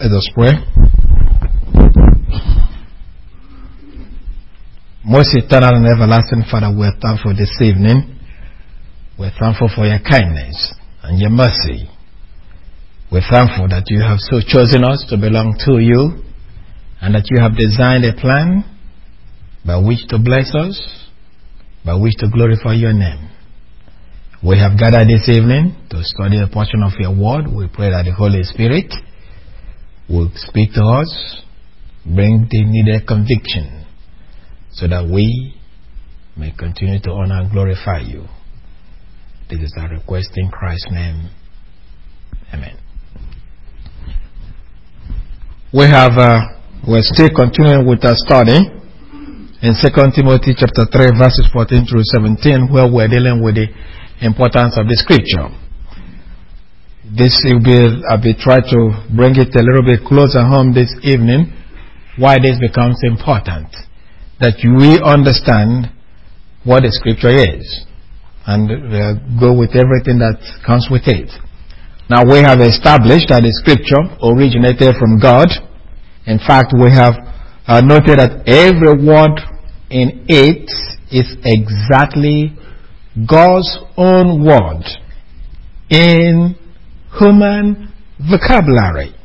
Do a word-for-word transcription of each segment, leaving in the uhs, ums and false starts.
Let us pray. Most eternal and everlasting Father, we are thankful this evening. We are thankful for your kindness and your mercy. We are thankful that you have so chosen us to belong to you, and that you have designed a plan by which to bless us, by which to glorify your name. We have gathered this evening to study a portion of your word. We pray that the Holy Spirit will speak to us, bring the needed conviction, so that we may continue to honor and glorify you. This is our request in Christ's name. Amen. We have, uh, we're still continuing with our study in Second Timothy chapter three, verses fourteen through seventeen, where we're dealing with the importance of the scripture. This will be, I'll be trying to bring it a little bit closer home this evening, why this becomes important. That we understand what the scripture is, and uh, go with everything that comes with it. Now, we have established that the scripture originated from God. In fact, we have uh, noted that every word in it is exactly God's own word in human vocabulary.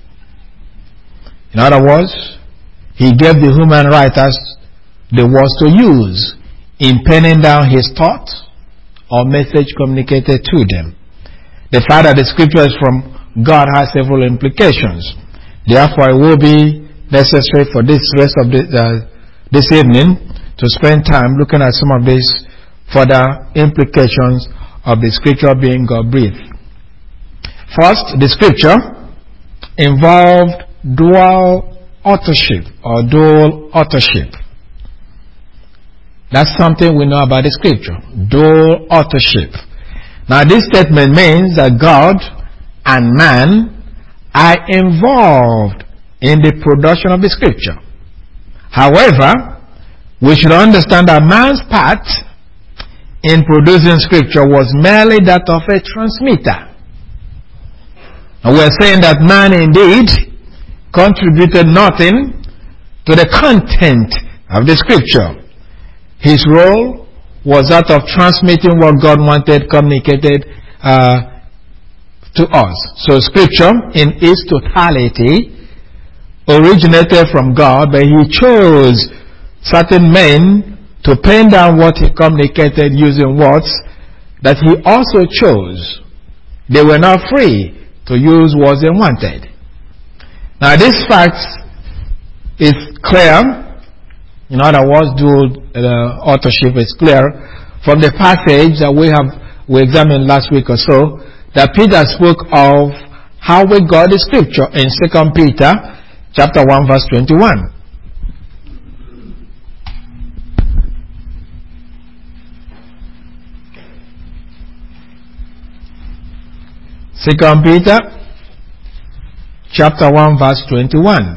In other words, He gave the human writers the words to use in penning down His thought or message communicated to them. The fact that the scripture is from God has several implications. Therefore, it will be necessary for this rest of the, uh, this evening to spend time looking at some of these further implications of the scripture being God-breathed. First, the scripture involved dual authorship or dual authorship. That's something we know about the scripture. Dual authorship. Now, this statement means that God and man are involved in the production of the scripture. However, we should understand that man's part in producing scripture was merely that of a transmitter. And we're saying that man indeed contributed nothing to the content of the scripture. His role was that of transmitting what God wanted communicated uh, to us. So scripture in its totality originated from God, but He chose certain men to pen down what He communicated using words that He also chose. They were not free to use words they wanted. Now, this fact is clear. In other words, dual uh, authorship is clear from the passage that we have we examined last week or so, that Peter spoke of how we got the scripture in Second Peter chapter one, verse twenty-one. Second Peter chapter one, verse twenty-one.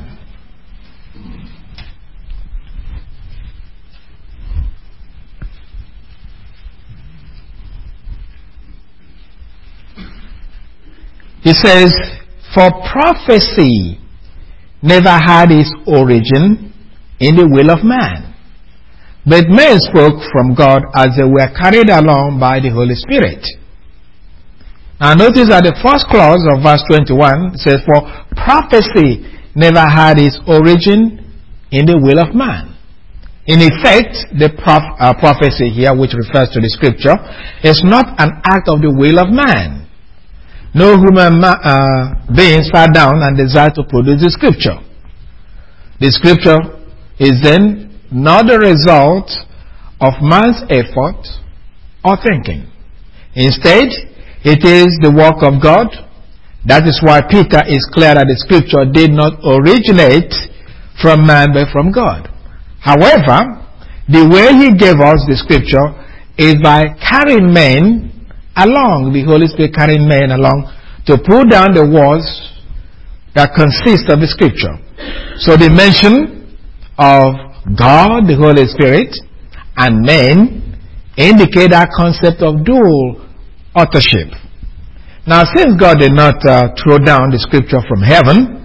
He says, for prophecy never had its origin in the will of man, but men spoke from God as they were carried along by the Holy Spirit. Now notice that the first clause of verse twenty-one says, for prophecy never had its origin in the will of man. In effect, the prof- uh, prophecy here, which refers to the scripture, is not an act of the will of man. No human ma- uh, being sat down and desired to produce the scripture. The scripture is then not the result of man's effort or thinking. Instead, it is the work of God. That is why Peter is clear that the scripture did not originate from man but from God. However, the way He gave us the scripture is by carrying men along, the Holy Spirit carrying men along to pull down the words that consist of the scripture. So the mention of God, the Holy Spirit, and men indicate that concept of dual authorship. Now, since God did not uh, throw down the scripture from heaven,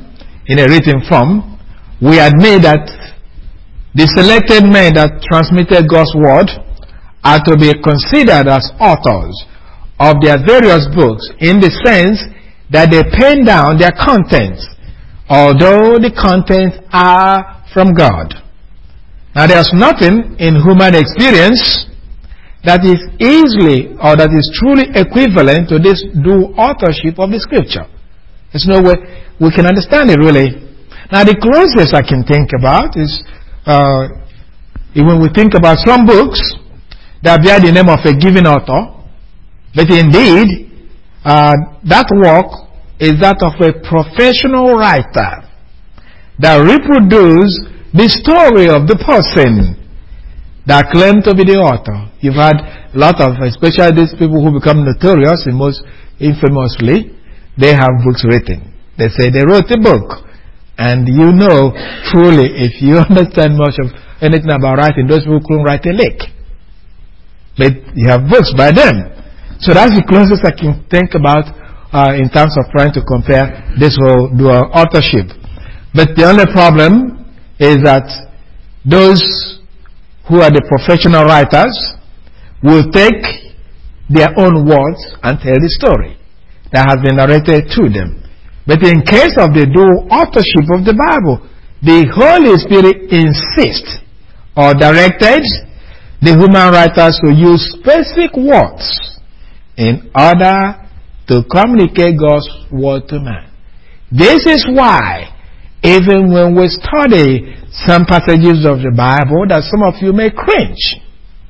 in a written form, we admit that the selected men that transmitted God's word are to be considered as authors of their various books, in the sense that they pen down their contents, although the contents are from God. Now, there's nothing in human experience that is easily or that is truly equivalent to this dual authorship of the scripture. There's no way we can understand it, really. Now, the closest I can think about is uh, when we think about some books that bear the name of a given author, but indeed, uh, that work is that of a professional writer that reproduces the story of the person that claim to be the author. You've had a lot of, especially these people who become notorious and most infamously, they have books written. They say they wrote a book. And you know, truly, if you understand much of anything about writing, those people couldn't write a lick. But you have books by them. So that's the closest I can think about uh, in terms of trying to compare this whole dual authorship. But the only problem is that those who are the professional writers will take their own words and tell the story that has been narrated to them. But in case of the dual authorship of the Bible, the Holy Spirit insists or directed the human writers to use specific words in order to communicate God's word to man. This is why, even when we study some passages of the Bible that some of you may cringe,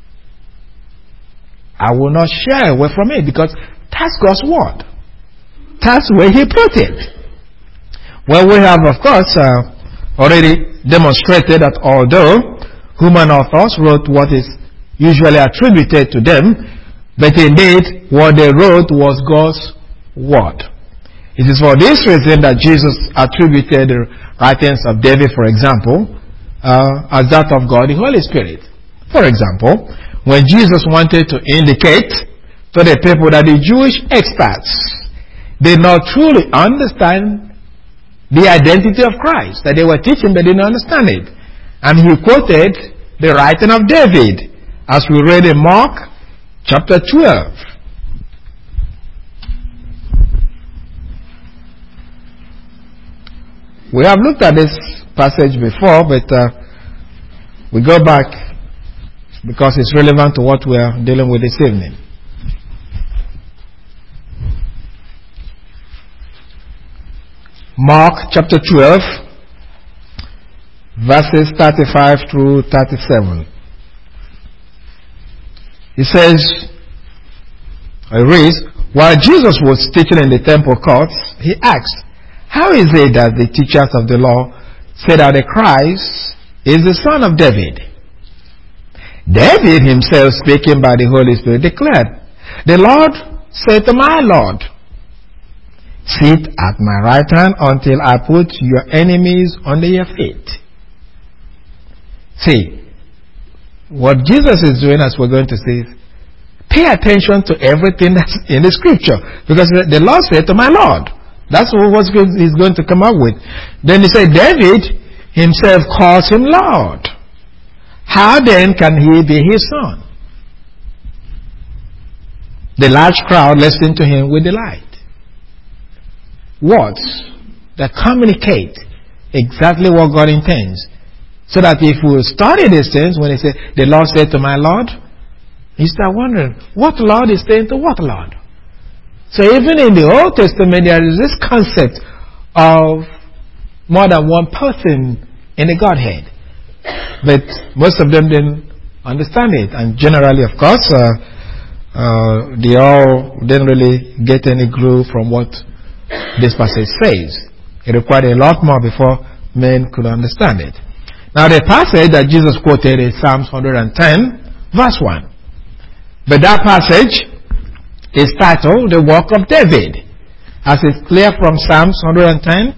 I will not shy away from it, because that's God's word. That's where He put it. Well, we have, of course, uh, already demonstrated that although human authors wrote what is usually attributed to them, but indeed what they wrote was God's word. It is for this reason that Jesus attributed the writings of David, for example, uh, as that of God the Holy Spirit. For example, when Jesus wanted to indicate to the people that the Jewish experts did not truly understand the identity of Christ, that they were teaching but didn't understand it, and He quoted the writing of David, as we read in Mark chapter twelve. We have looked at this passage before, but uh, we go back because it's relevant to what we are dealing with this evening. Mark chapter twelve, verses thirty-five through thirty-seven. It says, I read, while Jesus was teaching in the temple courts, He asked, how is it that the teachers of the law say that the Christ is the son of David? David himself, speaking by the Holy Spirit, declared, the Lord said to my Lord, sit at my right hand until I put your enemies under your feet. See, what Jesus is doing, as we're going to see, pay attention to everything that's in the scripture. Because the Lord said to my Lord. That's what He's going to come up with. Then He said, David himself calls Him Lord. How then can He be His son? The large crowd listened to Him with delight. Words that communicate exactly what God intends. So that if we study these things, when He said, the Lord said to my Lord, you start wondering, what Lord is saying to what Lord? So even in the Old Testament, there is this concept of more than one person in the Godhead. But most of them didn't understand it. And generally, of course, uh, uh, they all didn't really get any clue from what this passage says. It required a lot more before men could understand it. Now, the passage that Jesus quoted is Psalms one hundred ten, verse one. But that passage is titled The Work of David, as is clear from Psalms one hundred ten.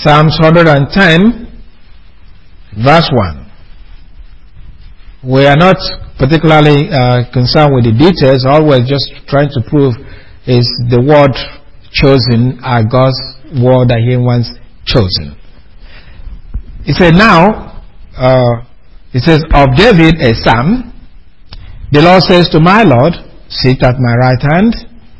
Psalms one hundred ten, verse one. We are not particularly uh, concerned with the details. All we're just trying to prove is the word chosen are God's word that He once chosen. He said, now, uh, it says, of David a psalm. The Lord says to my Lord, sit at my right hand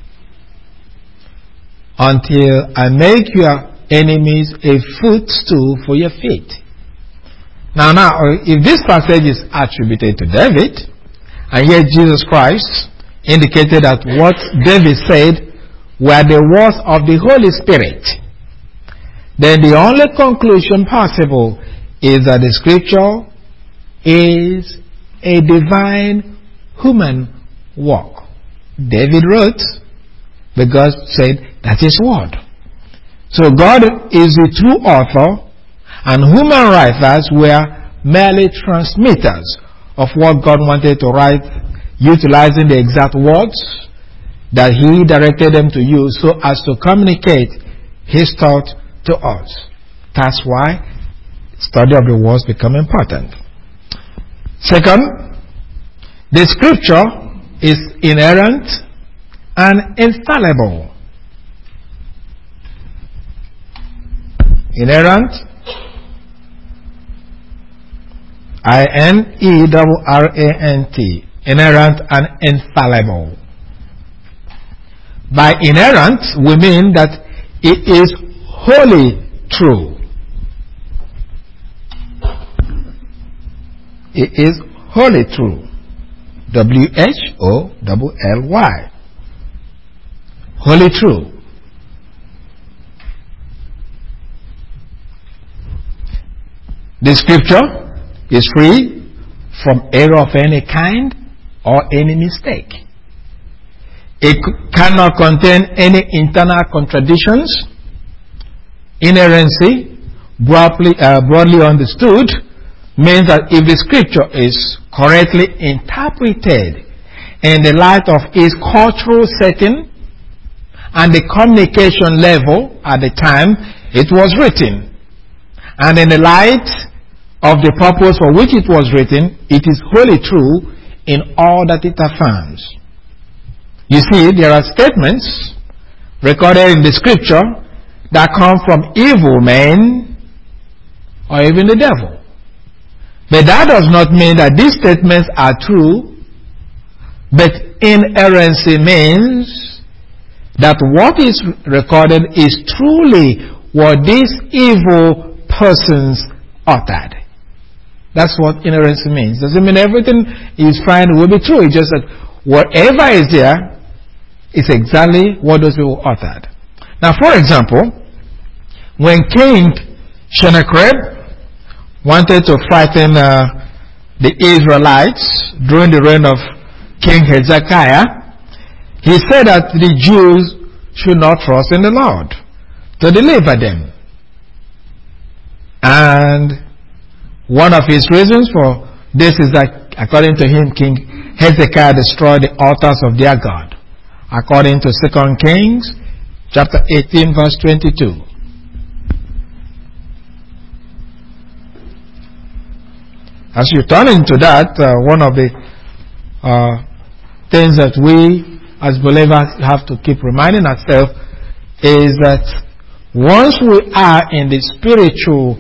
until I make your enemies a footstool for your feet. Now, now, if this passage is attributed to David, and yet Jesus Christ indicated that what David said were the words of the Holy Spirit, then the only conclusion possible is that the scripture is a divine human work. David wrote, but God said that is word. So God is the true author, and human writers were merely transmitters of what God wanted to write, utilizing the exact words that He directed them to use so as to communicate His thought to us. That's why study of the words become important. Second, the scripture is inerrant and infallible. Inerrant, I N E R R A N T, inerrant and infallible. By inerrant, we mean that it is wholly true. It is wholly true. W H O L L Y. Wholly true. The scripture is free from error of any kind or any mistake. It cannot contain any internal contradictions. Inerrancy, broadly, uh, broadly understood, means that if the scripture is correctly interpreted in the light of its cultural setting and the communication level at the time it was written, and in the light of the purpose for which it was written, it is wholly true in all that it affirms. You see, there are statements recorded in the scripture that come from evil men or even the devil. But that does not mean that these statements are true, but inerrancy means that what is recorded is truly what these evil persons uttered. That's what inerrancy means. Doesn't mean everything is fine, will be true. It's just that whatever is there is exactly what those people uttered. Now, for example, when King Sennacherib wanted to frighten uh, the Israelites during the reign of King Hezekiah, he said that the Jews should not trust in the Lord to deliver them. And one of his reasons for this is that, according to him, King Hezekiah destroyed the altars of their God, according to Second Kings chapter eighteen, verse twenty-two. As you turn into that, uh, one of the uh, things that we as believers have to keep reminding ourselves is that once we are in the spiritual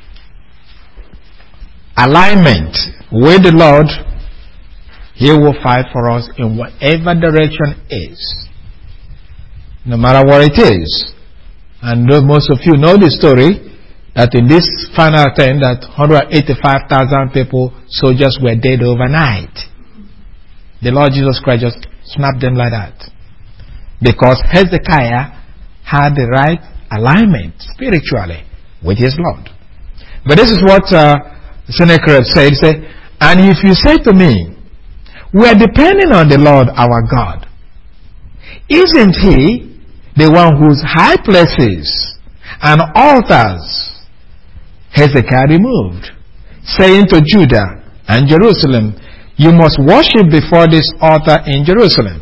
alignment with the Lord, He will fight for us in whatever direction is, no matter what it is. And most of you know the story that in this final attempt that one hundred eighty-five thousand people, soldiers, were dead overnight. The Lord Jesus Christ just snapped them like that, because Hezekiah had the right alignment spiritually with his Lord. But this is what uh, Sennacherib said. He said, and if you say to me, we are depending on the Lord our God, isn't He the one whose high places and altars Hezekiah removed, saying to Judah and Jerusalem, you must worship before this altar in Jerusalem?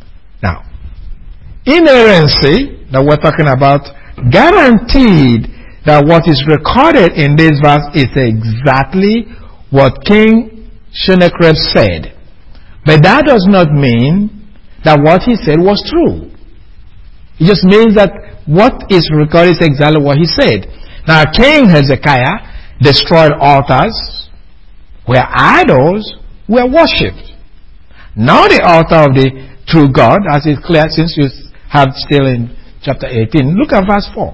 Now, inerrancy that we're talking about guaranteed that what is recorded in this verse is exactly what King Sennacherib said. But that does not mean that what he said was true. It just means that what is recorded is exactly what he said. Now, King Hezekiah destroyed altars where idols were worshipped. Not the altar of the true God, as is clear since you have still in chapter eighteen. Look at verse four.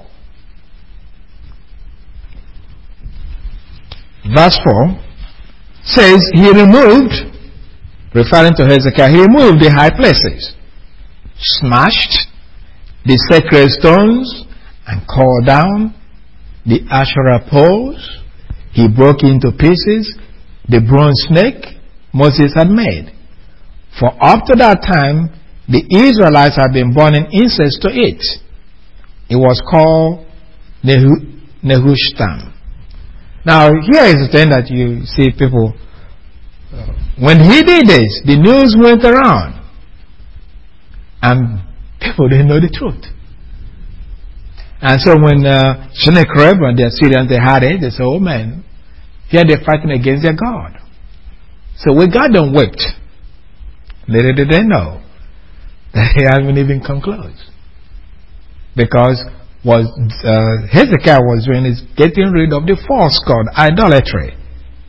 Verse four says, he removed, referring to Hezekiah, he removed the high places, smashed the sacred stones, and cut down the Asherah poles. He broke into pieces the bronze snake Moses had made. For up to that time, the Israelites had been burning incense to it. It was called Nehu- Nehushtan. Now, here is the thing that you see people, uh, when he did this, the news went around, and people didn't know the truth. And so when uh, Sennacherib and the Assyrians, they had it, they said, oh man, here they're fighting against their God. So when God them whipped, little did they know that they haven't even come close. Because what uh, Hezekiah was doing is getting rid of the false god, idolatry.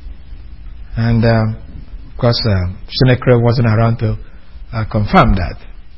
And uh, of course, uh, Sennacherib wasn't around to uh, confirm that.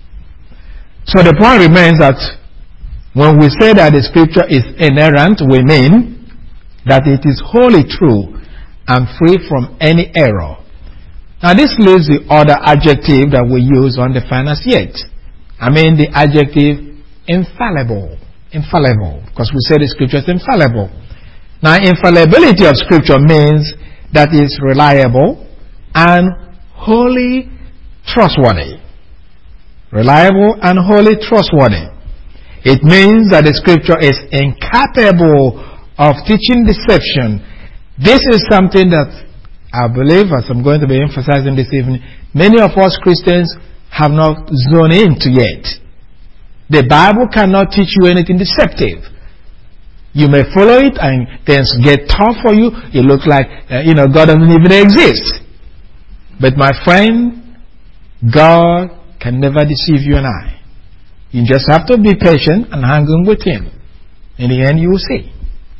So the point remains that when we say that the scripture is inerrant, we mean that it is wholly true and free from any error. Now this leaves the other adjective that we use undefined as yet. I mean the adjective infallible. Infallible. Because we say the scripture is infallible. Now infallibility of scripture means that it's reliable and wholly trustworthy. Reliable and wholly trustworthy. It means that the scripture is incapable of teaching deception. This is something that I believe, as I'm going to be emphasizing this evening, many of us Christians have not zoned into yet. The Bible cannot teach you anything deceptive. You may follow it and things get tough for you. It looks like, uh, you know, God doesn't even exist. But my friend, God can never deceive you and I. You just have to be patient and hang on with Him. In the end, you will see.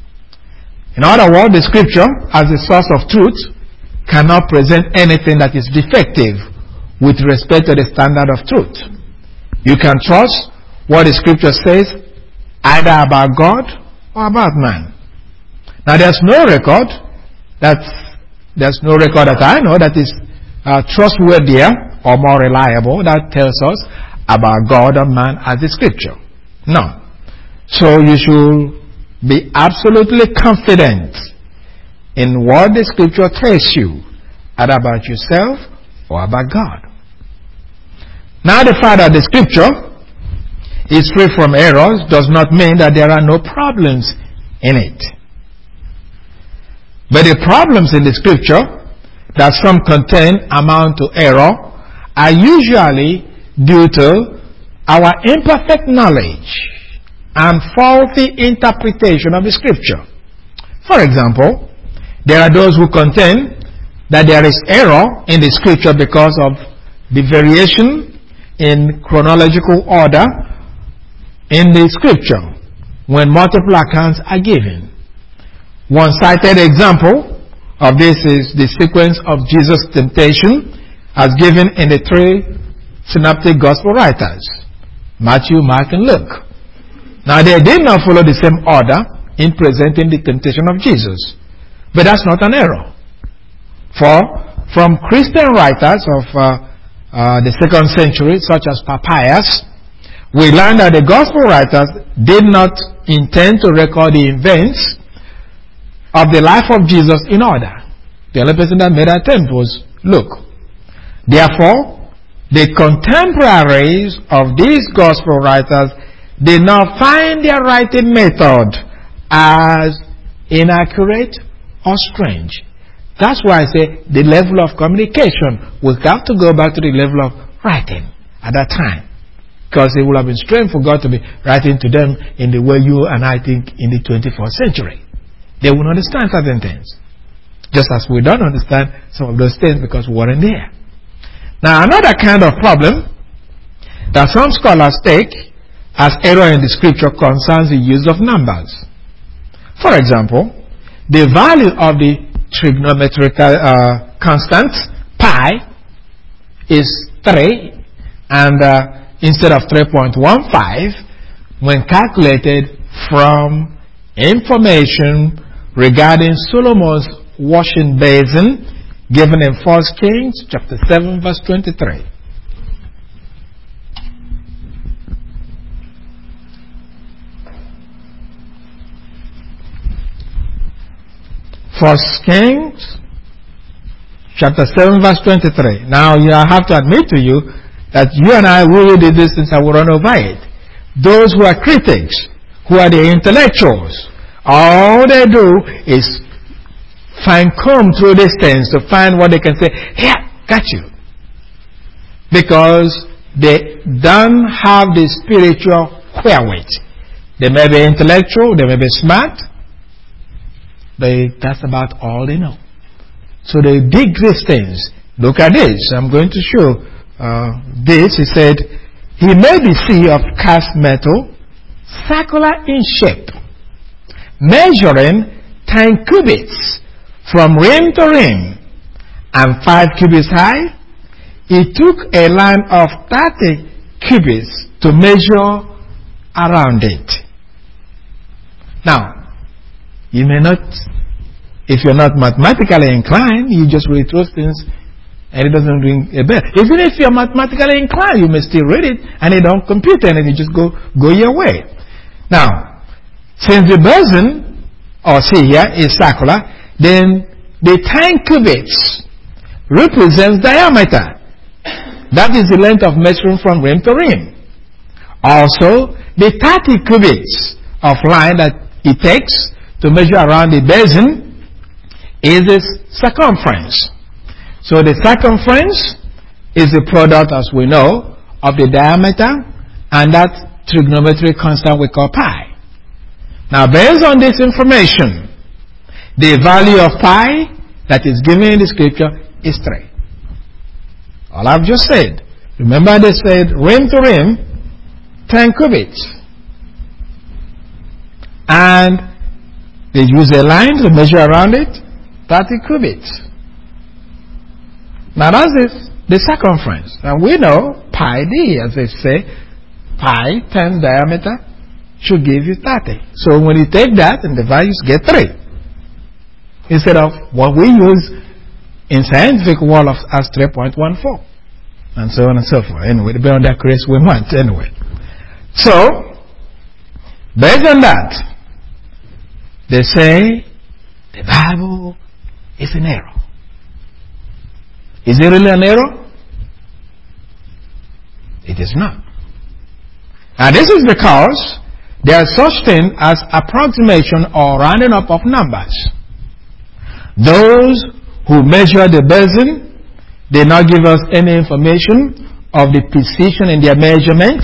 In other words, the scripture, as a source of truth, cannot present anything that is defective with respect to the standard of truth. You can trust what the scripture says either about God or about man. Now there's no record that's there's no record that I know that is uh, trustworthier or more reliable that tells us about God or man as the scripture. No. So you should be absolutely confident in what the scripture tells you, either about yourself or about God. Now the fact that the scripture is free from errors does not mean that there are no problems in it. But the problems in the scripture that some contain amount to error are usually due to our imperfect knowledge and faulty interpretation of the scripture. For example, there are those who contend that there is error in the scripture because of the variation in chronological order in the scripture when multiple accounts are given. One cited example of this is the sequence of Jesus' temptation as given in the three synoptic gospel writers, Matthew, Mark, and Luke. Now they did not follow the same order in presenting the temptation of Jesus. But that's not an error. For from Christian writers of uh, uh, the second century, such as Papias, we learn that the gospel writers did not intend to record the events of the life of Jesus in order. The only person that made an attempt was Luke. Therefore, the contemporaries of these gospel writers did not find their writing method as inaccurate or strange. That's why I say the level of communication will have to go back to the level of writing at that time. Because it would have been strange for God to be writing to them in the way you and I think in the twenty-first century. They wouldn't understand certain things. Just as we don't understand some of those things because we weren't there. Now, another kind of problem that some scholars take as error in the scripture concerns the use of numbers. For example, the value of the trigonometrical uh, constant pi is three, and uh, instead of three point one five, when calculated from information regarding Solomon's washing basin given in First Kings chapter seven verse twenty-three. First Kings chapter seven verse twenty-three. Now you have to admit to you that you and I will read this since I will run over it. Those who are critics, who are the intellectuals, all they do is find comb through these things to find what they can say, here, got you. Because they don't have the spiritual wherewith. They may be intellectual, they may be smart, but that's about all they know. So they dig these things. Look at this. I'm going to show uh, this. He said, he made the sea of cast metal circular in shape, measuring ten cubits from rim to rim, and five cubits high. He took a line of thirty cubits to measure around it. Now, you may not, if you're not mathematically inclined, you just read those things and it doesn't ring a bell. Even if you're mathematically inclined, you may still read it and it don't compute anything, just go, go your way. Now, since the basin, or see here, is circular, then the ten cubits represents diameter. That is the length of measuring from rim to rim. Also, the thirty cubits of line that it takes to measure around the basin is its circumference. So the circumference is the product, as we know, of the diameter and that trigonometric constant we call pi. Now, based on this information, the value of pi that is given in the scripture is three. All I've just said. Remember they said rim to rim, ten cubits. And they use a line to measure around it, thirty cubits. Now that's it, the circumference. And we know pi d, as they say, pi times diameter should give you thirty. So when you take that and the values get three. Instead of what we use in scientific world of as three point one four. And so on and so forth. Anyway, depending on that grace we want. Anyway. So, based on that, they say the Bible is an error. Is it really an error? It is not. And this is because there is such thing as approximation or rounding up of numbers. Those who measure the basin did not give us any information of the precision in their measurement.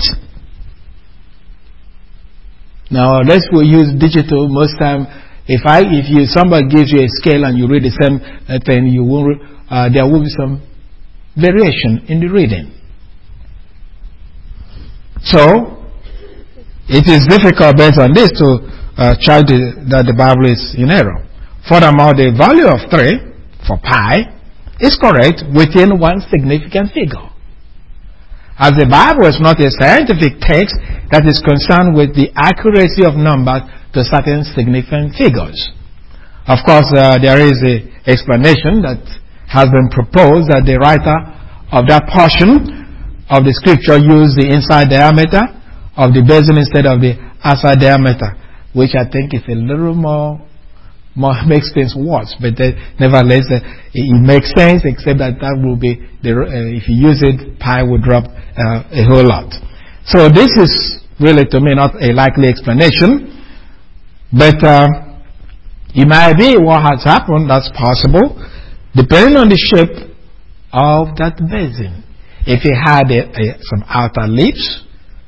Now, let's we use digital most time. If I, if you somebody gives you a scale and you read the same thing, you will, uh, there will be some variation in the reading. So, it is difficult based on this to uh, charge the, that the Bible is in error. Furthermore, the value of three for pi is correct within one significant figure. As the Bible is not a scientific text that is concerned with the accuracy of numbers to certain significant figures. Of course, uh, there is an explanation that has been proposed that the writer of that portion of the scripture used the inside diameter of the basin instead of the outside diameter, which I think is a little more More makes things worse, but then, nevertheless, uh, it, it makes sense. Except that that will be the uh, if you use it, pi will drop uh, a whole lot. So this is really, to me, not a likely explanation, but uh, it might be what has happened. That's possible, depending on the shape of that basin. If it had a, a, some outer lips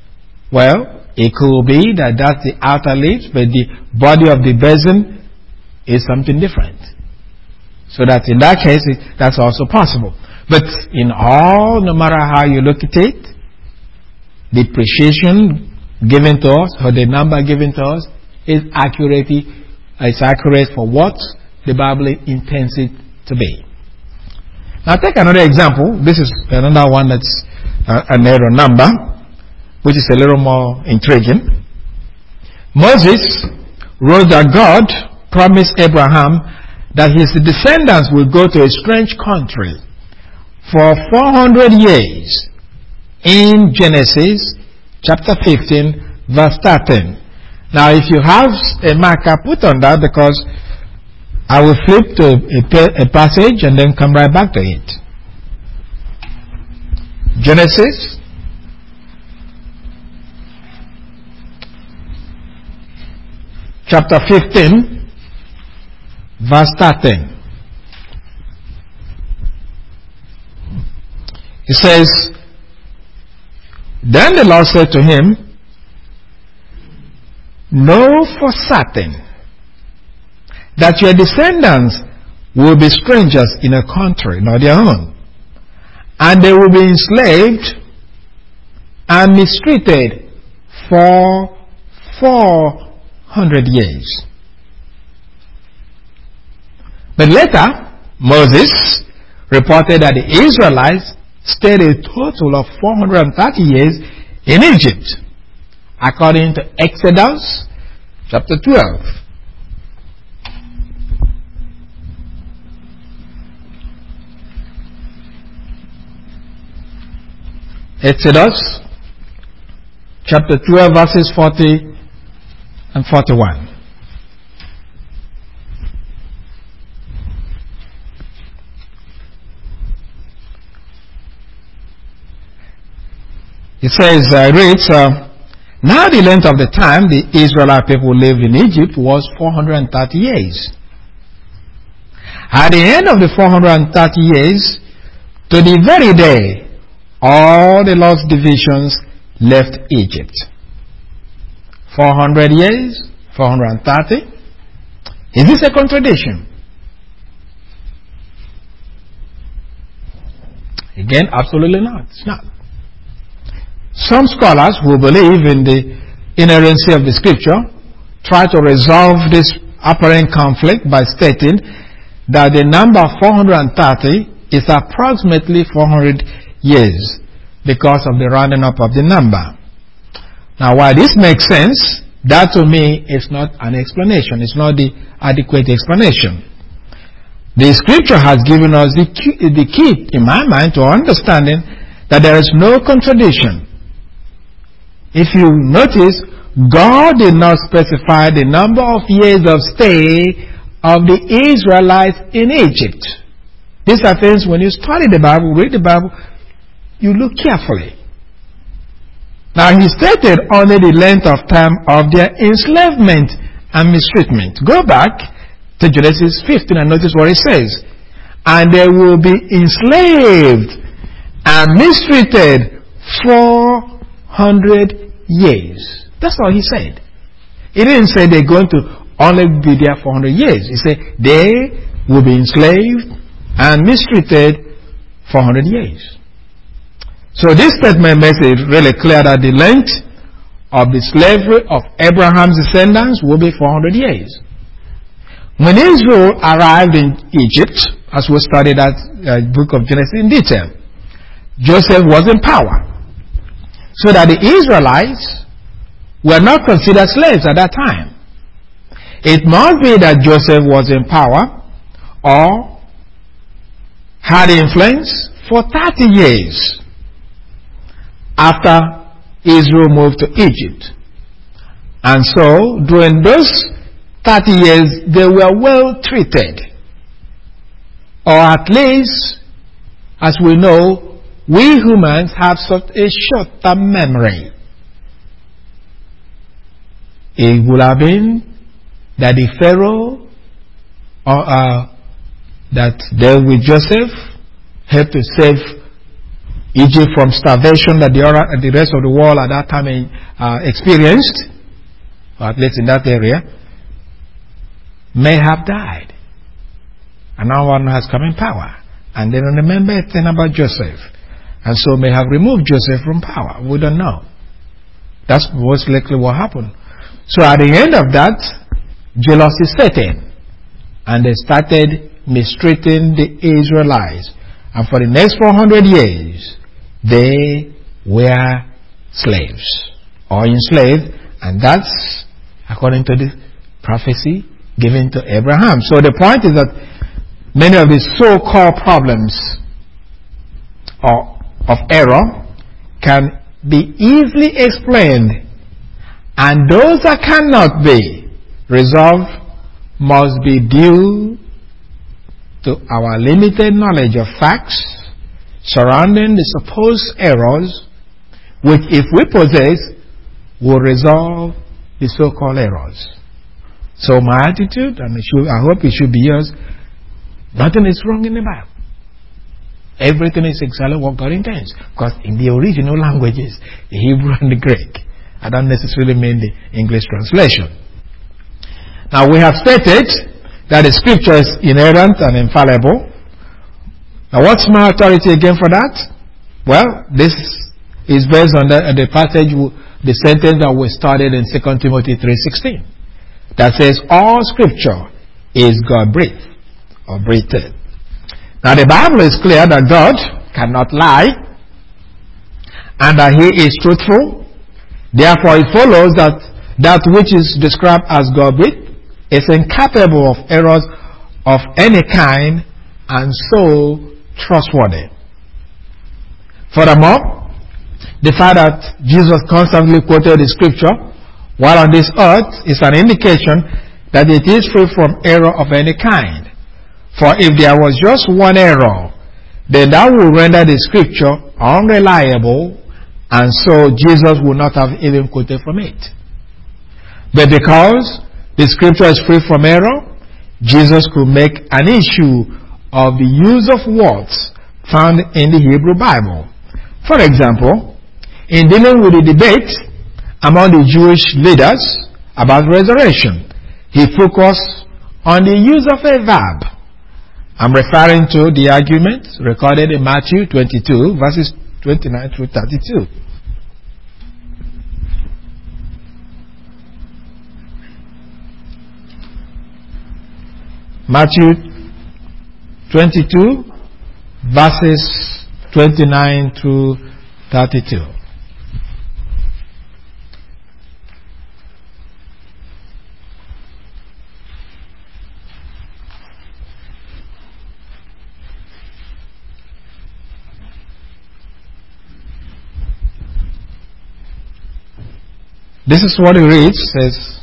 Well, it could be that that's the outer lips, but the body of the basin is something different. So that in that case, it, that's also possible. But in all, no matter how you look at it, the precision given to us, or the number given to us, is accurate, is accurate for what the Bible intends it to be. Now take another example. This is another one that's uh, an error number, which is a little more intriguing. Moses wrote that God promised Abraham that his descendants will go to a strange country for four hundred years in Genesis chapter fifteen verse thirteen. Now if you have a marker, put on that, because I will flip to a, a passage and then come right back to it. Genesis chapter fifteen verse thirteen. It says, "Then the Lord said to him, know for certain that your descendants will be strangers in a country not their own, and they will be enslaved and mistreated for four hundred years. But later, Moses reported that the Israelites stayed a total of four hundred thirty years in Egypt, according to Exodus chapter twelve. Exodus chapter twelve verses forty and forty-one. It says, uh, reads, uh, now the length of the time the Israelite people lived in Egypt was four hundred thirty years. At the end of the four hundred thirty years, to the very day, all the lost divisions left Egypt. four hundred years, four hundred thirty. Is this a contradiction? Again, absolutely not. It's not. Some scholars who believe in the inerrancy of the scripture try to resolve this apparent conflict by stating that the number four hundred thirty is approximately four hundred years because of the rounding up of the number. Now, while this makes sense, that to me is not an explanation. It's not the adequate explanation. The scripture has given us the key, the key in my mind, to understanding that there is no contradiction. If you notice, God did not specify the number of years of stay of the Israelites in Egypt. These are things, when you study the Bible, read the Bible, you look carefully. Now, he stated only the length of time of their enslavement and mistreatment. Go back to Genesis fifteen and notice what it says. And they will be enslaved and mistreated four hundred years. That's all he said. He didn't say they're going to only be there for one hundred years. He said they will be enslaved and mistreated for one hundred years. So this statement makes it really clear that the length of the slavery of Abraham's descendants will be four hundred years. When Israel arrived in Egypt, as we studied that uh, book of Genesis in detail, Joseph was in power, so that the Israelites were not considered slaves at that time. It must be that Joseph was in power or had influence for thirty years after Israel moved to Egypt. And so, during those thirty years, they were well treated. Or at least, as we know, we humans have such a short-term memory. It would have been that the Pharaoh or, uh, that dealt with Joseph helped to save Egypt from starvation that the, other, the rest of the world at that time uh, experienced, or at least in that area, may have died. And now one has come in power. And they don't remember a thing about Joseph. And so may have removed Joseph from power. We don't know. That's most likely what happened. So at the end of that, jealousy set in. And they started mistreating the Israelites. And for the next four hundred years, they were slaves. Or enslaved. And that's according to the prophecy given to Abraham. So the point is that many of the so-called problems of, of error can be easily explained, and those that cannot be resolved must be due to our limited knowledge of facts surrounding the supposed errors, which, if we possess, will resolve the so-called errors. So my attitude, and it should, I hope it should be yours, nothing is wrong in the Bible. Everything is exactly what God intends. Because in the original languages, the Hebrew and the Greek, I don't necessarily mean the English translation. Now we have stated that the scripture is inerrant and infallible. Now what's my authority again for that? Well, this is based on the, the passage, the sentence that we studied in Second Timothy three sixteen. That says, all scripture is God-breathed. Or breathed. Now the Bible is clear that God cannot lie and that He is truthful. Therefore it follows that that which is described as God-breathed is incapable of errors of any kind and so trustworthy. Furthermore, the fact that Jesus constantly quoted the scripture while on this earth is an indication that it is free from error of any kind. For if there was just one error, then that would render the scripture unreliable, and so Jesus would not have even quoted from it. But because the scripture is free from error, Jesus could make an issue of the use of words found in the Hebrew Bible. For example, in dealing with the debate among the Jewish leaders about resurrection, he focused on the use of a verb. I'm referring to the argument recorded in Matthew twenty-two, verses twenty-nine through thirty-two. Matthew twenty-two, verses twenty-nine through thirty-two. This is what it reads. It says,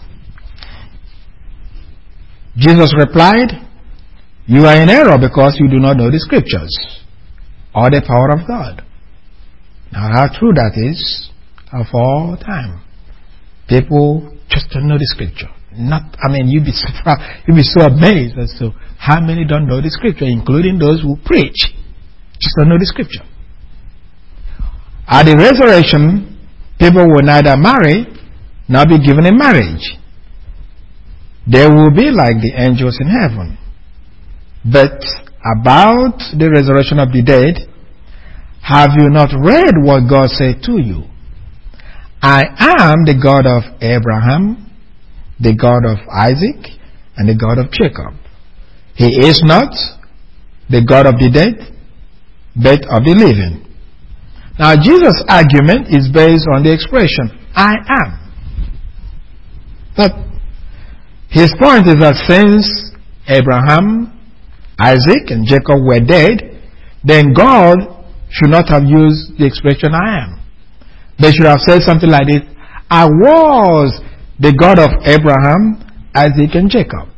Jesus replied, you are in error because you do not know the scriptures or the power of God. Now how true that is of all time. People just don't know the scripture. Not, I mean, you'd be surprised, you'd be so amazed as to how many don't know the scripture, including those who preach. Just don't know the scripture. At the resurrection, people will neither marry nor be given in marriage. They will be like the angels in heaven. But about the resurrection of the dead, have you not read what God said to you? I am the God of Abraham, the God of Isaac, and the God of Jacob. He is not the God of the dead, but of the living. Now Jesus' argument is based on the expression, I am. But his point is that since Abraham, Isaac, and Jacob were dead, then God should not have used the expression I am. They should have said something like this, I was the God of Abraham, Isaac, and Jacob.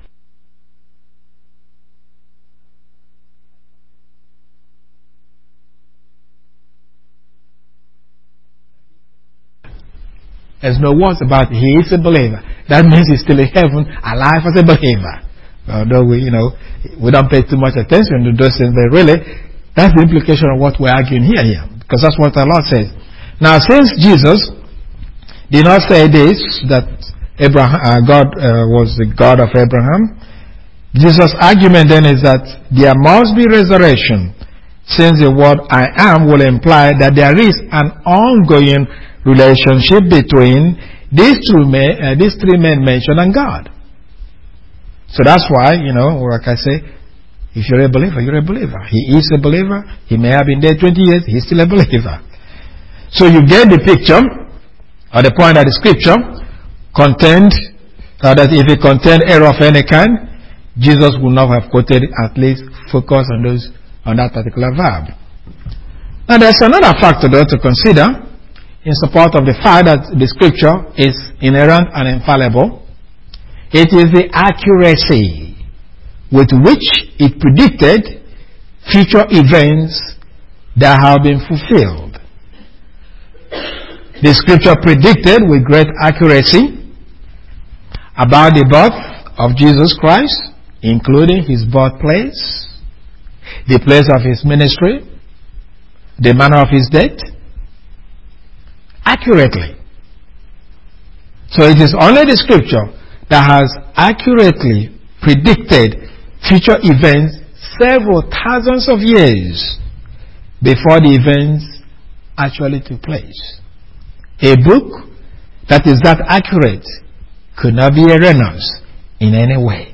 There's no words about it. He is a believer. That means he's still in heaven, alive as a believer. Although we, you know, we don't pay too much attention to those things, but really, that's the implication of what we're arguing here. here. Because that's what the Lord says. Now, since Jesus did not say this, that Abraham, uh, God uh, was the God of Abraham, Jesus' argument then is that there must be resurrection, since the word I am will imply that there is an ongoing relationship between these two men, uh, these three men mentioned and God. So that's why, you know, like I say, if you're a believer, you're a believer. He is a believer. He may have been there twenty years. He's still a believer. So you get the picture, or the point that the scripture contained, uh, that if it contained error of any kind, Jesus would not have quoted, at least focus on those, on that particular verb. Now there's another factor though to consider in support of the fact that the scripture is inerrant and infallible. It is the accuracy with which it predicted future events that have been fulfilled. The scripture predicted with great accuracy about the birth of Jesus Christ, including his birthplace, the place of his ministry, the manner of his death, accurately. So it is only the scripture that has accurately predicted future events several thousands of years before the events actually took place. A book that is that accurate could not be erroneous in any way.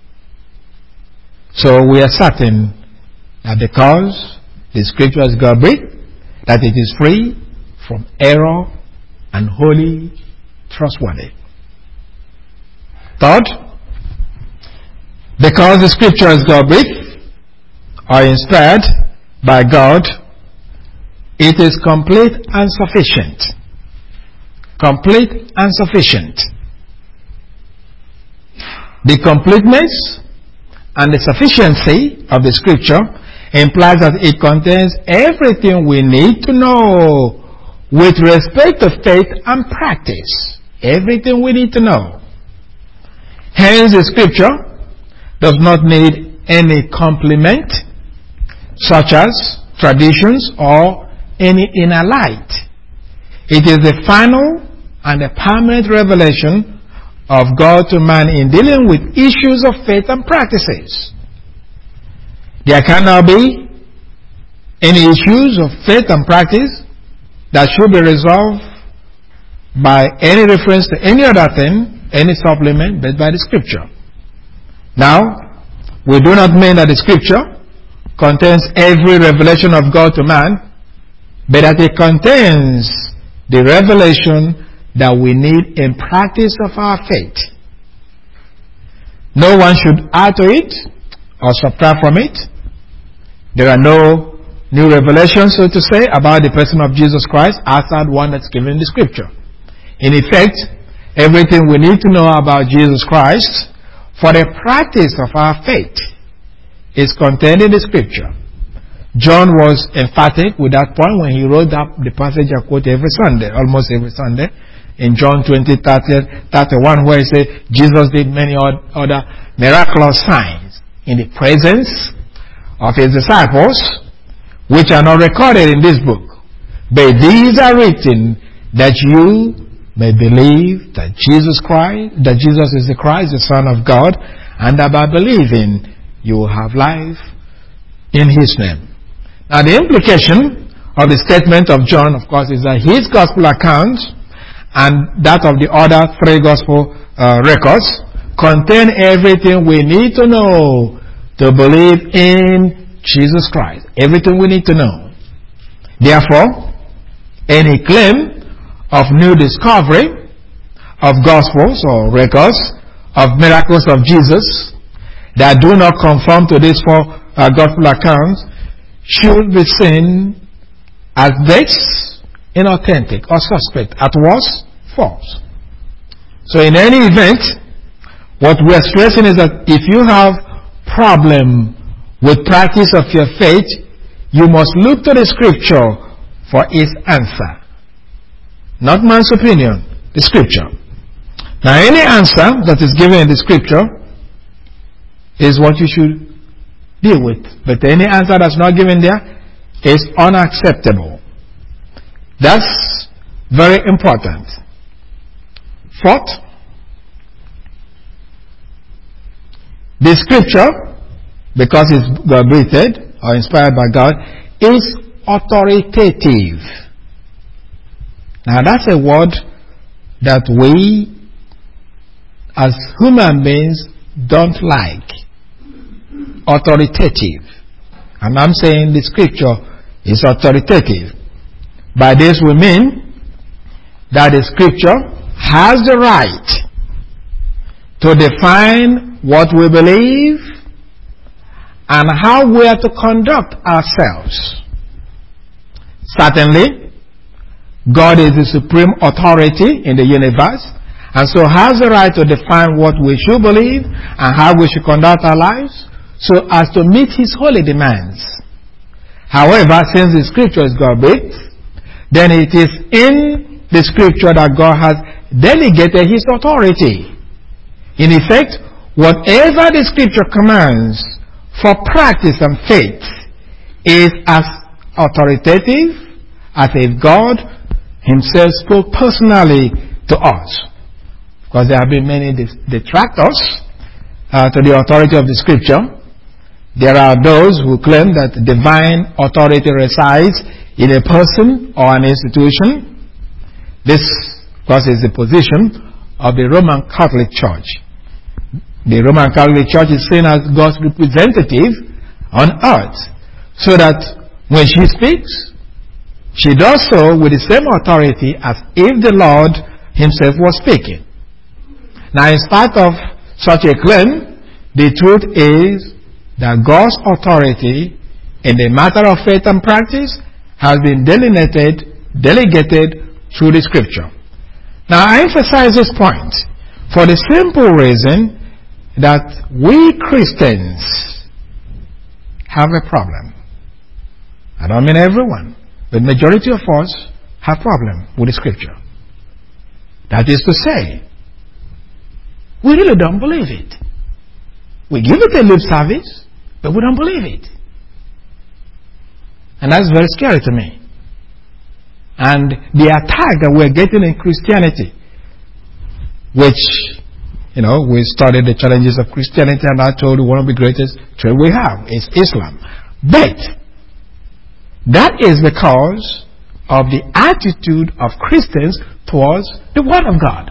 So we are certain that because the scripture is God-breathed, that it is free from error and wholly trustworthy. Third, because the scripture is God-breathed or inspired by God, it is complete and sufficient. Complete and sufficient. The completeness and the sufficiency of the scripture implies that it contains everything we need to know with respect to faith and practice. Everything we need to know. Hence, the scripture does not need any complement, such as traditions or any inner light. It is the final and the permanent revelation of God to man in dealing with issues of faith and practices. There cannot be any issues of faith and practice that should be resolved by any reference to any other thing, any supplement, but by the scripture. Now, we do not mean that the scripture contains every revelation of God to man, but that it contains the revelation that we need in practice of our faith. No one should add to it or subtract from it. There are no new revelations, so to say, about the person of Jesus Christ outside one that's given in the scripture. In effect, everything we need to know about Jesus Christ for the practice of our faith is contained in the scripture. John was emphatic with that point when he wrote up the passage I quote every Sunday, almost every Sunday, in John twenty, thirty, thirty-one, where he said Jesus did many other miraculous signs in the presence of his disciples, which are not recorded in this book. But these are written that you may believe that Jesus Christ, that Jesus is the Christ, the Son of God, and that by believing you will have life in his name. Now the implication of the statement of John, of course, is that his gospel account and that of the other three gospel uh, records contain everything we need to know to believe in Jesus Christ. Everything we need to know. Therefore, any claim of new discovery of gospels or records of miracles of Jesus that do not conform to these four uh, gospel accounts should be seen as this inauthentic or suspect, at worst, false. So in any event, what we are stressing is that if you have problem with practice of your faith, you must look to the scripture for its answer. Not man's opinion, the scripture. Now any answer that is given in the scripture is what you should deal with. But any answer that's not given there is unacceptable. That's very important. Fourth, the scripture, because it's God-breathed or inspired by God, is authoritative. Now that's a word that we as human beings don't like. Authoritative. And I'm saying the scripture is authoritative. By this we mean that the scripture has the right to define what we believe and how we are to conduct ourselves. Certainly, God is the supreme authority in the universe, and so has the right to define what we should believe and how we should conduct our lives so as to meet His holy demands. However, since the scripture is God-breathed, then it is in the scripture that God has delegated His authority. In effect, whatever the scripture commands for practice and faith is as authoritative as if God Himself spoke personally to us. Because there have been many detractors uh, to the authority of the scripture. There are those who claim that divine authority resides in a person or an institution. This, of course, is the position of the Roman Catholic Church. The Roman Catholic Church is seen as God's representative on earth, so that when she speaks, she does so with the same authority as if the Lord Himself was speaking. Now, in spite of such a claim, the truth is that God's authority in the matter of faith and practice has been delineated, delegated through the scripture. Now, I emphasize this point for the simple reason that we Christians have a problem. I don't mean everyone, but the majority of us have a problem with the scripture. That is to say, we really don't believe it. We give it a lip service, but we don't believe it. And that's very scary to me. And the attack that we're getting in Christianity, which, you know, we studied the challenges of Christianity, and I told you one of the greatest threats we have is Islam. But that is because of the attitude of Christians towards the Word of God.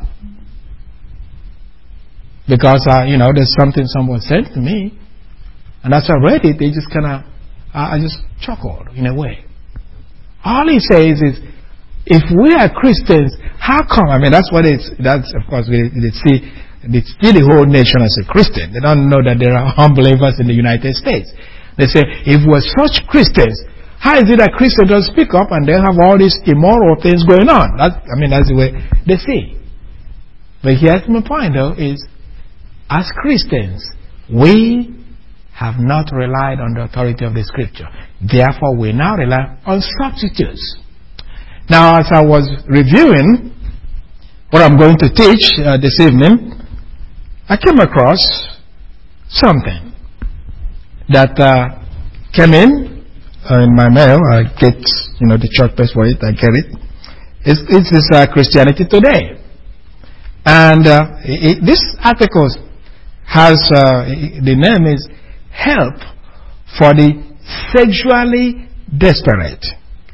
Because, uh, you know, there's something someone said to me, and as I read it, they just kind of, uh, I just chuckled in a way. All he says is, if we are Christians, how come? I mean, that's what it's, that's, of course, they, they see, they see the whole nation as a Christian. They don't know that there are unbelievers in the United States. They say, if we're such Christians, how is it that Christians don't speak up and they have all these immoral things going on? That, I mean, that's the way they see. But here's my point, though, is as Christians, we have not relied on the authority of the scripture. Therefore, we now rely on substitutes. Now, as I was reviewing what I'm going to teach uh, this evening, I came across something that uh, came in uh, in my mail. I get, you know, the church pays for it. I get it. It's, it's this uh, Christianity Today, and uh, it, this article has uh, the name is "Help for the Sexually Desperate."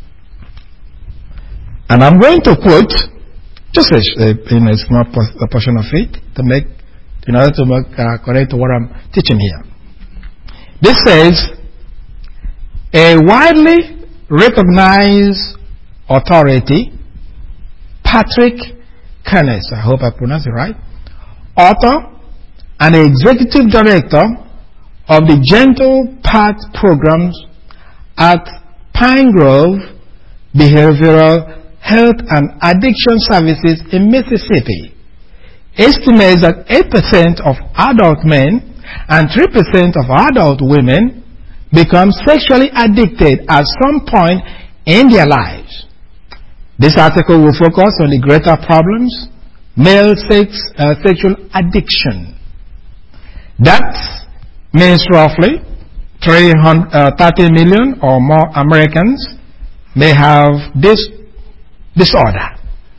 And I'm going to quote just a, a, in a small a portion of it to make, in order to make uh, correct to what I'm teaching here. This says, a widely recognized authority, Patrick Kenneth, I hope I pronounced it right, author and executive director of the Gentle Path programs at Pine Grove Behavioral Health and Addiction Services in Mississippi, estimates that eight percent of adult men and three percent of adult women become sexually addicted at some point in their lives. This article will focus on the greater problems, male sex, uh, sexual addiction. That means roughly thirty million or more Americans may have this disorder.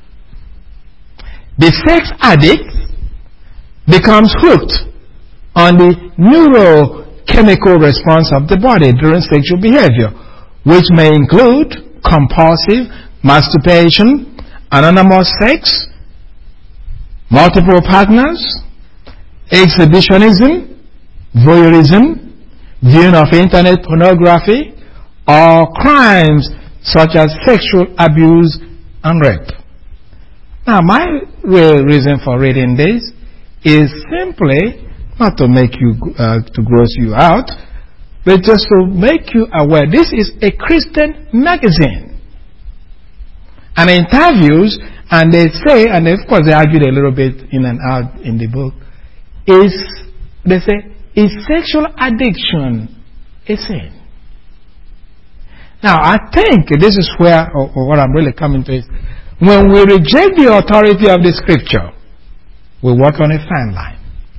The sex addict becomes hooked on the neurochemical response of the body during sexual behavior, which may include compulsive masturbation, anonymous sex, multiple partners, exhibitionism, voyeurism, viewing of internet pornography, or crimes such as sexual abuse and rape. Now, my real reason for reading this is simply not to make you, uh, to gross you out, but just to make you aware. This is a Christian magazine. And interviews, and they say, and of course they argued a little bit in and out in the book, is, they say, is sexual addiction a sin? Now, I think this is where, or, or what I'm really coming to is, when we reject the authority of the Scripture, we walk on a fine line.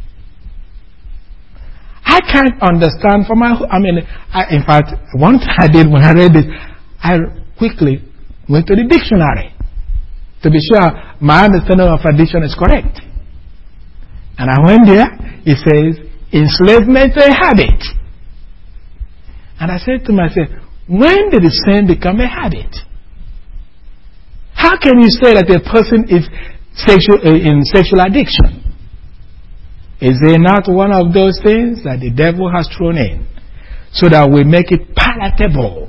I can't understand for my, I mean, I, in fact, one thing I did when I read this, I quickly went to the dictionary to be sure my understanding of addiction is correct. And I went there, it says, enslavement to a habit. And I said to myself, when did the sin become a habit? How can you say that a person is sexual, uh, in sexual addiction? Is it not one of those things that the devil has thrown in so that we make it palatable?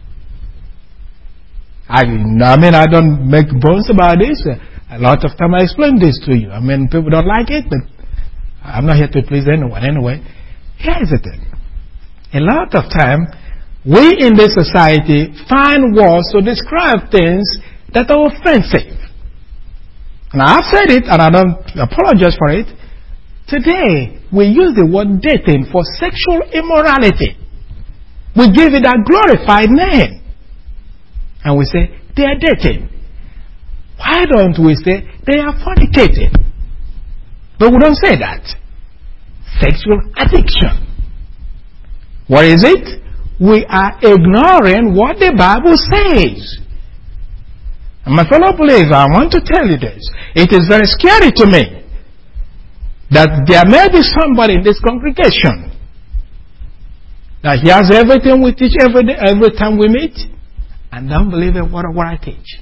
I, I mean, I don't make bones about this. A lot of time I explain this to you. I mean, people don't like it, but I'm not here to please anyone anyway. Here's the thing. A lot of time, we in this society find words to describe things that are offensive. Now, I've said it, and I don't apologize for it. Today, we use the word dating for sexual immorality. We give it a glorified name. And we say, they are dating. Why don't we say, they are fornicating? But we don't say that. Sexual addiction. What is it? We are ignoring what the Bible says. And my fellow believer, I want to tell you this. It is very scary to me that there may be somebody in this congregation that he has everything we teach every day, every time we meet, and don't believe in what, what I teach.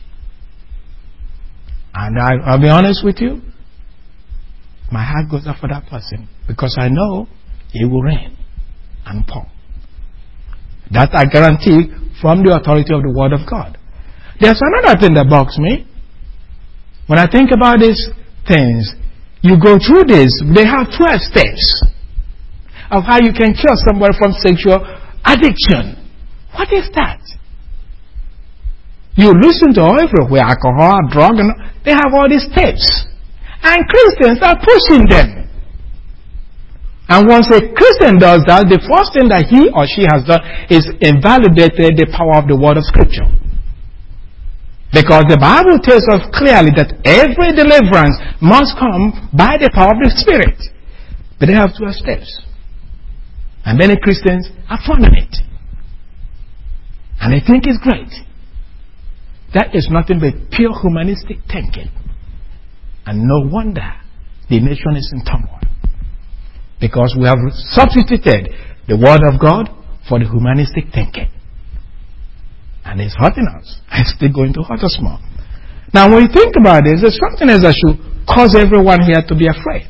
And I, I'll be honest with you, my heart goes up for that person because I know he will reign and pour. That I guarantee from the authority of the Word of God. There's another thing that bugs me. When I think about these things, you go through this, they have twelve steps of how you can cure somebody from sexual addiction. What is that? You listen to everywhere, alcohol, drug, and they have all these steps. And Christians are pushing them. And once a Christian does that, the first thing that he or she has done is invalidated the power of the Word of Scripture. Because the Bible tells us clearly that every deliverance must come by the power of the Spirit. But they have twelve steps. And many Christians are fond of it. And they think it's great. That is nothing but pure humanistic thinking. And no wonder the nation is in turmoil. Because we have substituted the Word of God for the humanistic thinking. And it's hurting us. It's still going to hurt us more. Now, when you think about this, there's something else that should cause everyone here to be afraid.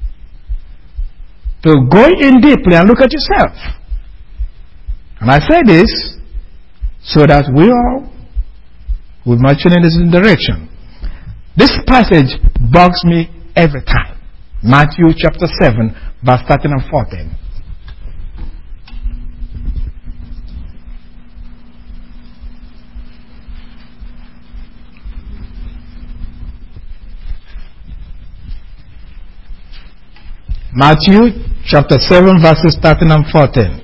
To go in deeply and look at yourself. And I say this so that we all will march in this direction. This passage bugs me every time. Matthew chapter seven, verse thirteen and fourteen. Matthew chapter seven, verses thirteen and fourteen.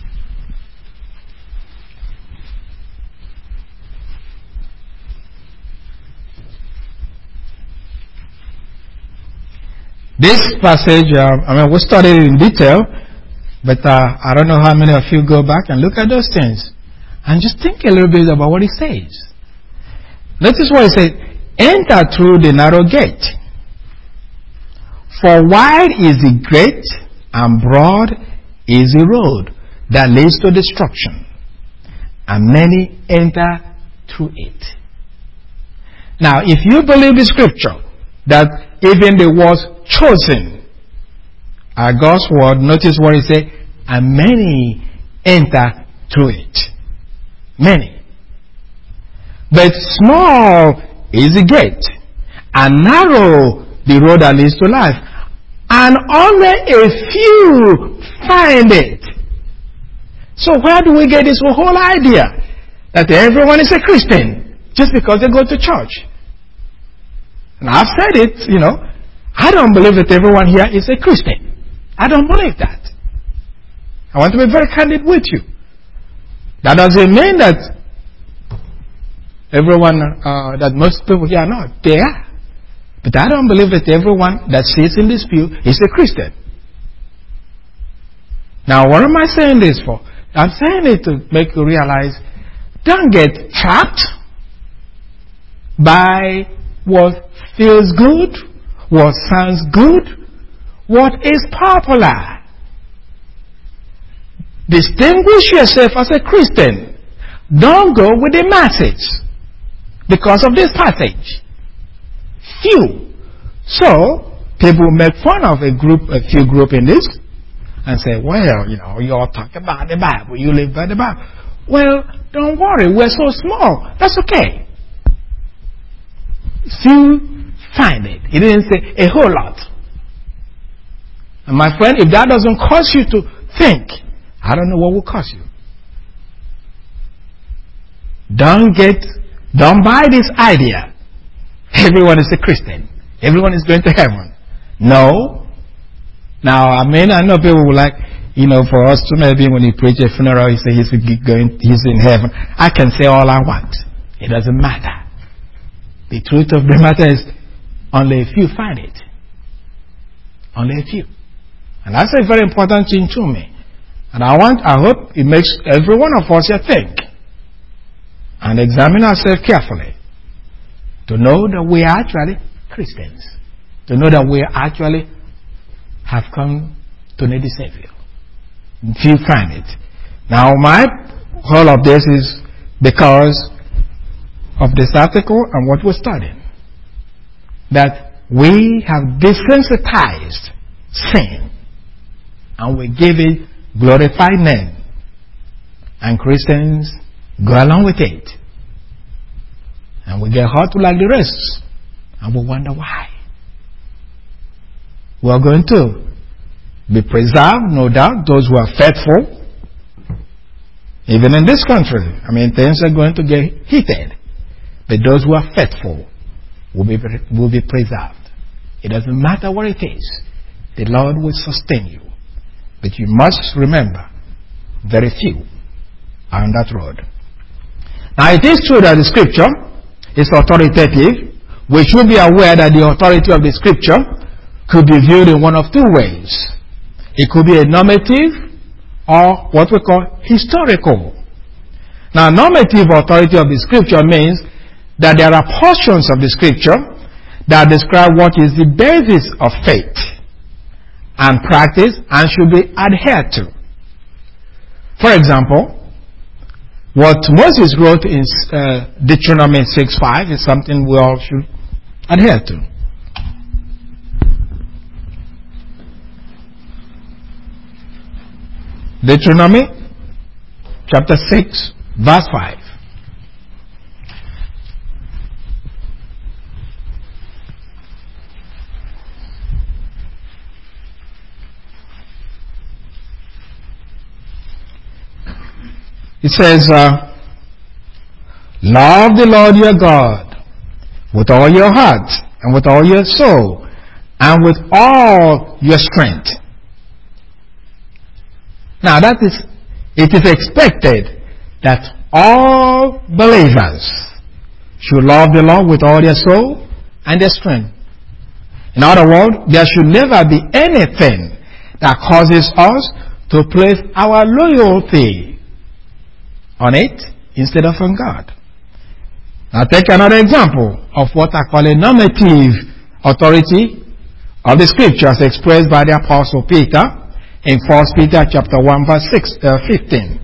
This passage, uh, I mean, we studied it in detail, but uh, I don't know how many of you go back and look at those things and just think a little bit about what it says. Notice what it says. Enter through the narrow gate. For wide is the gate and broad is the road that leads to destruction, and many enter through it. Now, if you believe the scripture that even the words chosen are God's word, notice what it says, and many enter through it. Many. But small is the gate, and narrow the road that leads to life, and only a few find it. So where do we get this whole idea that everyone is a Christian just because they go to church? And I've said it, you know, I don't believe that everyone here is a Christian. I don't believe that. I want to be very candid with you. That doesn't mean that everyone, uh, that most people here are not. They are. But I don't believe that everyone that sits in this pew is a Christian. Now, what am I saying this for? I'm saying it to make you realize, don't get trapped by what feels good, what sounds good, what is popular. Distinguish yourself as a Christian. Don't go with the masses because of this passage. Few. So, people make fun of a group, a few group in this, and say, well, you know, you all talk about the Bible, you live by the Bible. Well, don't worry, we're so small. That's okay. Few find it. He didn't say a whole lot. And my friend, if that doesn't cause you to think, I don't know what will cause you. Don't get, don't buy this idea. Everyone is a Christian. Everyone is going to heaven. No. Now, I mean, I know people will like, you know, for us to maybe when he preach a funeral, he say he's going, he's in heaven. I can say all I want. It doesn't matter. The truth of the matter is, only a few find it. Only a few. And that's a very important thing to me. And I want, I hope it makes every one of us here think and examine ourselves carefully to know that we are actually Christians. To know that we actually have come to need the Savior. Few find it. Now, my whole of this is because of this article and what we're studying. That we have desensitized sin and we give it glorified name. And Christians go along with it. And we get hurt like the rest. And we wonder why. We are going to be preserved, no doubt, those who are faithful. Even in this country, I mean, things are going to get heated. But those who are faithful will be, will be preserved. It doesn't matter what it is. The Lord will sustain you. But you must remember, very few are on that road. Now, it is true that the Scripture is authoritative. We should be aware that the authority of the Scripture could be viewed in one of two ways. It could be a normative or what we call historical. Now, normative authority of the Scripture means that there are portions of the Scripture that describe what is the basis of faith and practice and should be adhered to. For example, what Moses wrote in uh, Deuteronomy six five is something we all should adhere to. Deuteronomy chapter six verse five. It says, uh, love the Lord your God with all your heart and with all your soul and with all your strength. Now that is, it is expected that all believers should love the Lord with all their soul and their strength. In other words, there should never be anything that causes us to place our loyalty on it instead of on God. Now take another example of what I call a normative authority of the scripture as expressed by the Apostle Peter in First Peter chapter one verse six, uh, fifteen.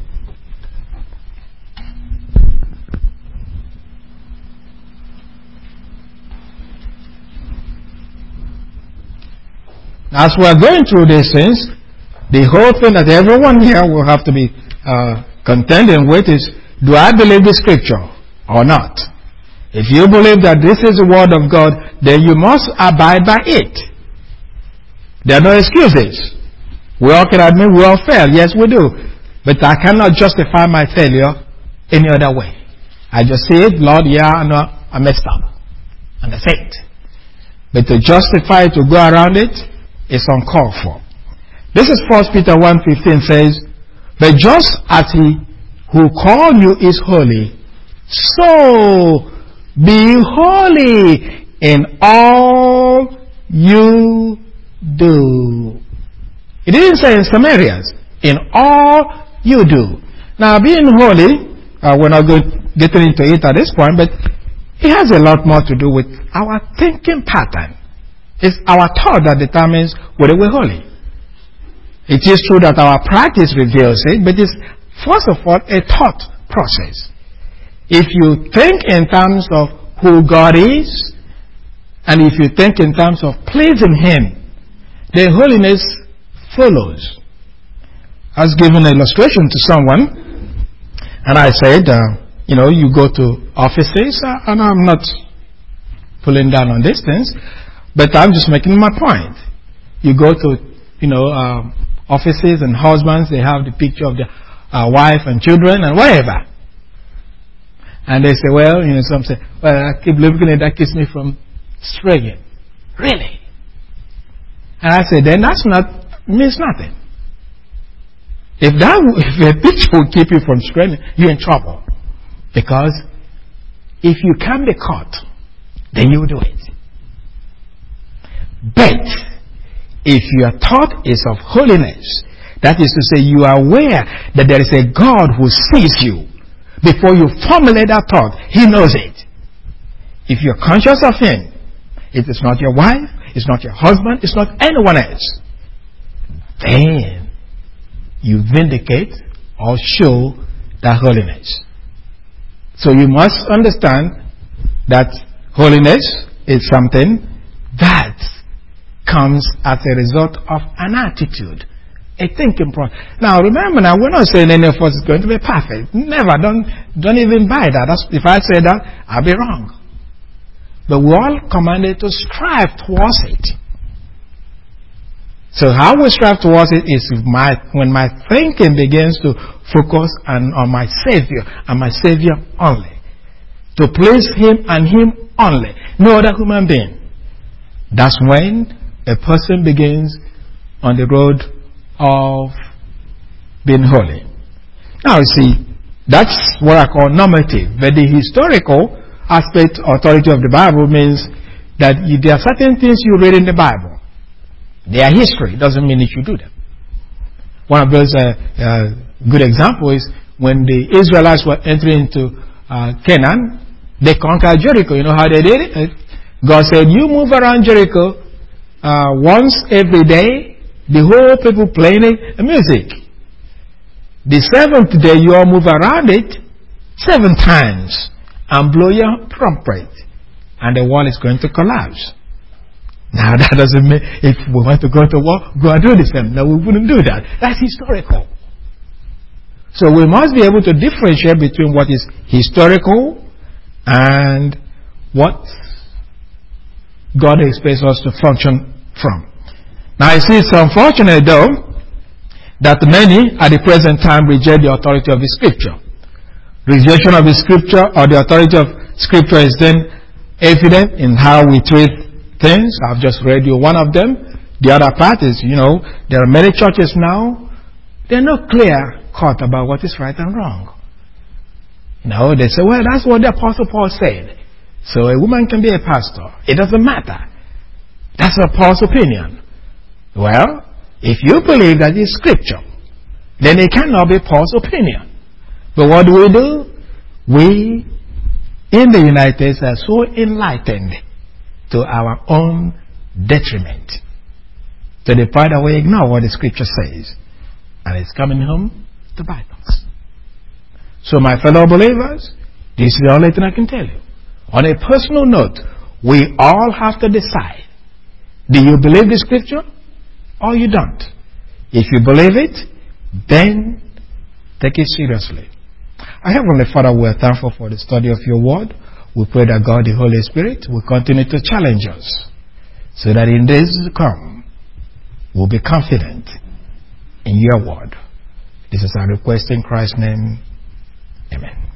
As we are going through these things, the whole thing that everyone here will have to be uh, contending with is, do I believe the scripture or not? If you believe that this is the word of God, then you must abide by it. There are no excuses. We all can admit we all fail. Yes, we do. But I cannot justify my failure any other way. I just say it, Lord, yeah, I know I messed up. And that's it. But to justify it, to go around it, is uncalled for. This is First Peter one fifteen says, but just as he who called you is holy, so be holy in all you do. It didn't say in some areas. In all you do. Now, being holy, uh, we're not going getting into it at this point, but it has a lot more to do with our thinking pattern. It's our thought that determines whether we're holy. It is true that our practice reveals it, but it's first of all a thought process. If you think in terms of who God is, and if you think in terms of pleasing Him, then holiness follows. I was giving an illustration to someone, and I said, uh, you know, you go to offices, uh, and I'm not pulling down on these things, but I'm just making my point. You go to, you know, uh, offices and husbands, they have the picture of their uh, wife and children and whatever. And they say, well, you know, some say, well, I keep looking at that, keeps me from straying. Really? And I say, then that's not, means nothing. If that, if a picture will keep you from straying, you're in trouble. Because if you can be caught, then you do it. But if your thought is of holiness, that is to say you are aware that there is a God who sees you before you formulate that thought. He knows it. If you're conscious of Him, it is not your wife, it's not your husband, it's not anyone else, then you vindicate or show that holiness. So you must understand that holiness is something that comes as a result of an attitude, a thinking process. Now remember, now we're not saying any of us is going to be perfect. Never. Don't don't even buy that. That's, if I say that, I'll be wrong. But we're all commanded to strive towards it. So how we strive towards it is my, when my thinking begins to focus on, on my Savior and my Savior only. To please Him and Him only. No other human being. That's when a person begins on the road of being holy. Now you see, that's what I call normative. But the historical aspect, authority of the Bible means that you, there are certain things you read in the Bible. They are history. It doesn't mean that you do them. One of those uh, uh, good examples is when the Israelites were entering into uh, Canaan, they conquered Jericho. You know how they did it? God said, you move around Jericho uh, once every day, the whole people playing it, uh, music. The seventh day, you all move around it seven times and blow your trumpet, and the wall is going to collapse. Now that doesn't mean if we want to go to war, go and do the same. No, we wouldn't do that. That's historical. So we must be able to differentiate between what is historical and what God expects us to function from. Now I see it's unfortunate though that many at the present time reject the authority of the Scripture. Rejection of the Scripture or the authority of Scripture is then evident in how we treat things. I've just read you one of them. The other part is, you know, there are many churches now, they're not clear cut about what is right and wrong. You know, they say, well, that's what the Apostle Paul said. So a woman can be a pastor. It doesn't matter. That's a Paul's opinion. Well, if you believe that it's Scripture, then it cannot be Paul's opinion. But what do we do? We in the United States are so enlightened to our own detriment, to the point that we ignore what the scripture says, and it's coming home to bite us. So my fellow believers, this is the only thing I can tell you. On a personal note, we all have to decide, do you believe the scripture or you don't? If you believe it, then take it seriously. Our Heavenly Father, we are thankful for the study of your word. We pray that God, the Holy Spirit, will continue to challenge us so that in days to come, we'll be confident in your word. This is our request in Christ's name. Amen.